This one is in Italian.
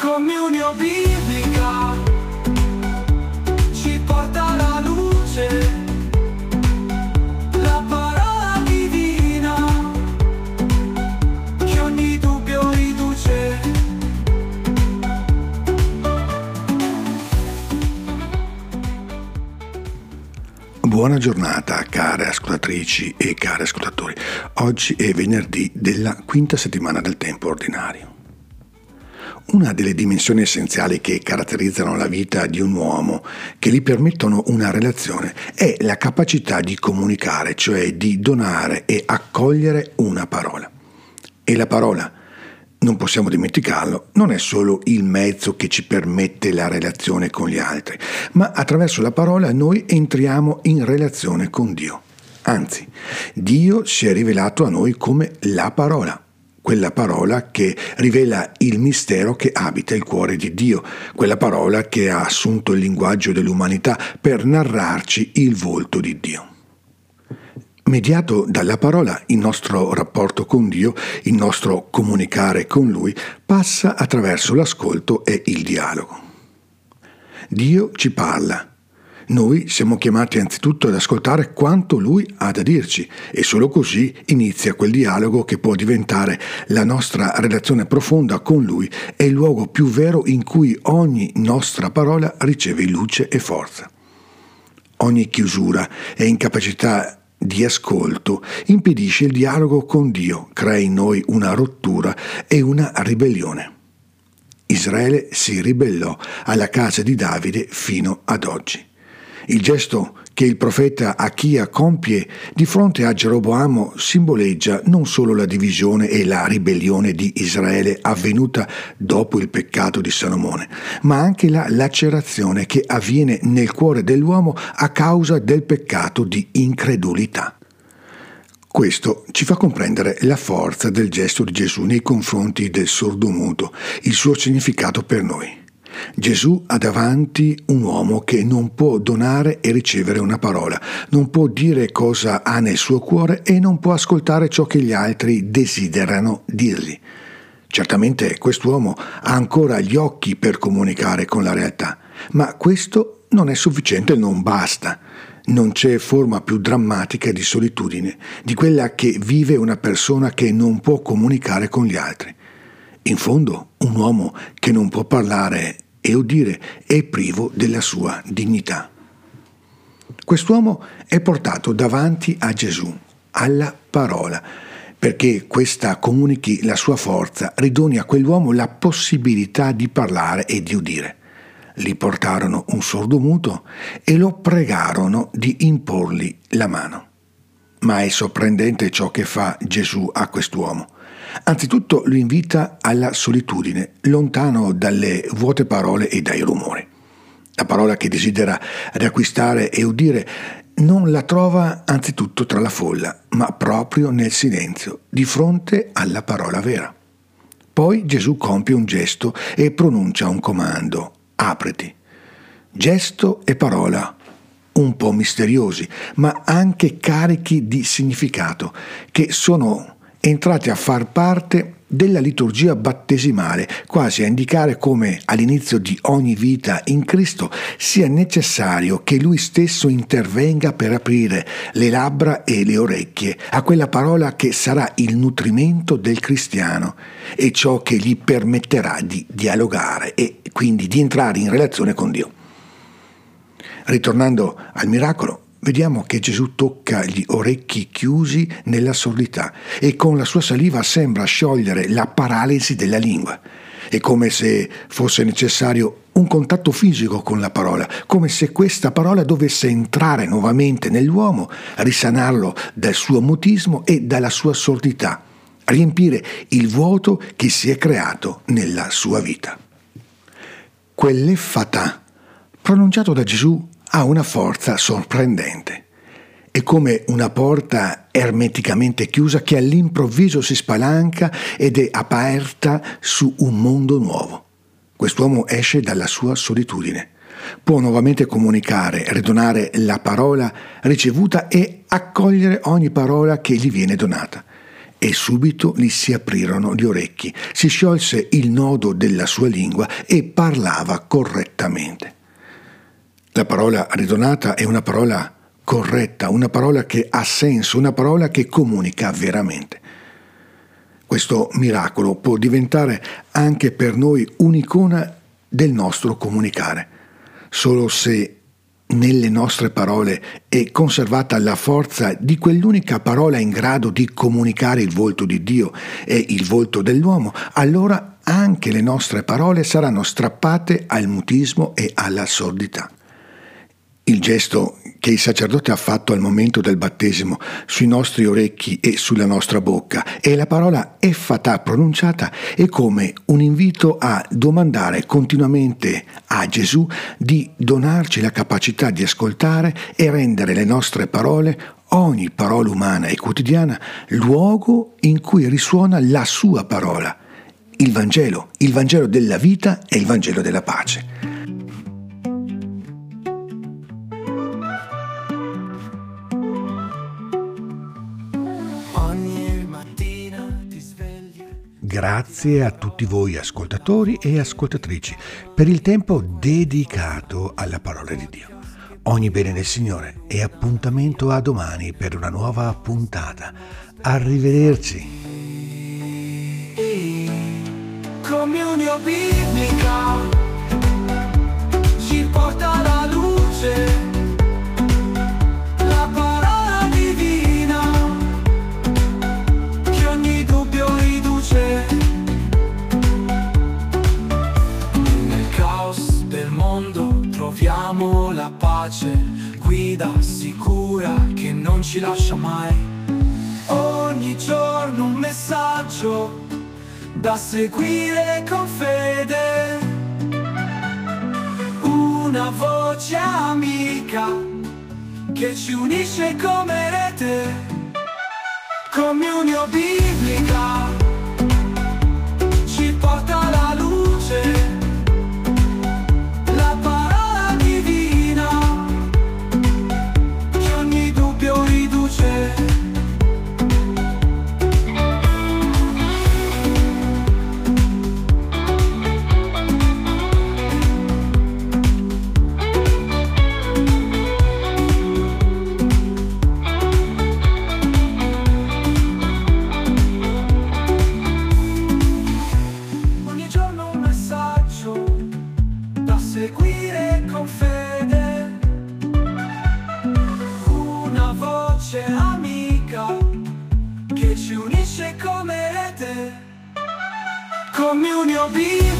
Comunione biblica ci porta alla luce, la parola divina che ogni dubbio riduce. Buona giornata care ascoltatrici e cari ascoltatori. Oggi è venerdì della quinta settimana del tempo ordinario. Una delle dimensioni essenziali che caratterizzano la vita di un uomo, che gli permettono una relazione, è la capacità di comunicare, cioè di donare e accogliere una parola. E la parola, non possiamo dimenticarlo, non è solo il mezzo che ci permette la relazione con gli altri, ma attraverso la parola noi entriamo in relazione con Dio. Anzi, Dio si è rivelato a noi come la parola. Quella parola che rivela il mistero che abita il cuore di Dio, quella parola che ha assunto il linguaggio dell'umanità per narrarci il volto di Dio. Mediato dalla parola, il nostro rapporto con Dio, il nostro comunicare con Lui, passa attraverso l'ascolto e il dialogo. Dio ci parla. Noi siamo chiamati anzitutto ad ascoltare quanto Lui ha da dirci e solo così inizia quel dialogo che può diventare la nostra relazione profonda con Lui e il luogo più vero in cui ogni nostra parola riceve luce e forza. Ogni chiusura e incapacità di ascolto impedisce il dialogo con Dio, crea in noi una rottura e una ribellione. Israele si ribellò alla casa di Davide fino ad oggi. Il gesto che il profeta Achia compie di fronte a Geroboamo simboleggia non solo la divisione e la ribellione di Israele avvenuta dopo il peccato di Salomone, ma anche la lacerazione che avviene nel cuore dell'uomo a causa del peccato di incredulità. Questo ci fa comprendere la forza del gesto di Gesù nei confronti del sordomuto, il suo significato per noi. Gesù ha davanti un uomo che non può donare e ricevere una parola, non può dire cosa ha nel suo cuore e non può ascoltare ciò che gli altri desiderano dirgli. Certamente quest'uomo ha ancora gli occhi per comunicare con la realtà, ma questo non è sufficiente, non basta. Non c'è forma più drammatica di solitudine di quella che vive una persona che non può comunicare con gli altri. In fondo, un uomo che non può parlare e udire è privo della sua dignità. Quest'uomo è portato davanti a Gesù, alla parola, perché questa comunichi la sua forza, ridoni a quell'uomo la possibilità di parlare e di udire. Gli portarono un sordomuto e lo pregarono di imporgli la mano. Ma è sorprendente ciò che fa Gesù a quest'uomo. Anzitutto lo invita alla solitudine, lontano dalle vuote parole e dai rumori. La parola che desidera riacquistare e udire non la trova anzitutto tra la folla, ma proprio nel silenzio, di fronte alla parola vera. Poi Gesù compie un gesto e pronuncia un comando: apriti. Gesto e parola un po' misteriosi, ma anche carichi di significato, che sono entrati a far parte della liturgia battesimale, quasi a indicare come all'inizio di ogni vita in Cristo sia necessario che Lui stesso intervenga per aprire le labbra e le orecchie a quella parola che sarà il nutrimento del cristiano e ciò che gli permetterà di dialogare e quindi di entrare in relazione con Dio. Ritornando al miracolo, vediamo che Gesù tocca gli orecchi chiusi nella sordità e con la sua saliva sembra sciogliere la paralisi della lingua. È come se fosse necessario un contatto fisico con la parola, come se questa parola dovesse entrare nuovamente nell'uomo, risanarlo dal suo mutismo e dalla sua sordità, riempire il vuoto che si è creato nella sua vita. Quell'effatà pronunciato da Gesù ha una forza sorprendente. È come una porta ermeticamente chiusa che all'improvviso si spalanca ed è aperta su un mondo nuovo. Quest'uomo esce dalla sua solitudine, può nuovamente comunicare, ridonare la parola ricevuta e accogliere ogni parola che gli viene donata. e subito gli si aprirono gli orecchi, si sciolse il nodo della sua lingua e parlava correttamente. La parola ridonata è una parola corretta, una parola che ha senso, una parola che comunica veramente. Questo miracolo può diventare anche per noi un'icona del nostro comunicare, solo se nelle nostre parole è conservata la forza di quell'unica parola in grado di comunicare il volto di Dio e il volto dell'uomo, allora anche le nostre parole saranno strappate al mutismo e alla sordità. Il gesto che il sacerdote ha fatto al momento del battesimo sui nostri orecchi e sulla nostra bocca e la parola effatà pronunciata è come un invito a domandare continuamente a Gesù di donarci la capacità di ascoltare e rendere le nostre parole, ogni parola umana e quotidiana, luogo in cui risuona la sua parola, il Vangelo della vita e il Vangelo della pace. Grazie a tutti voi ascoltatori e ascoltatrici per il tempo dedicato alla parola di Dio. Ogni bene del Signore e appuntamento a domani per una nuova puntata. Arrivederci. Comunione biblica ci porta alla luce. Troviamo la pace, guida sicura che non ci lascia mai. Ogni giorno un messaggio da seguire con fede, una voce amica che ci unisce come rete. Comunione biblica ci porta alla luce. Seguire con fede, una voce amica che ci unisce come rete. Comunione biblica.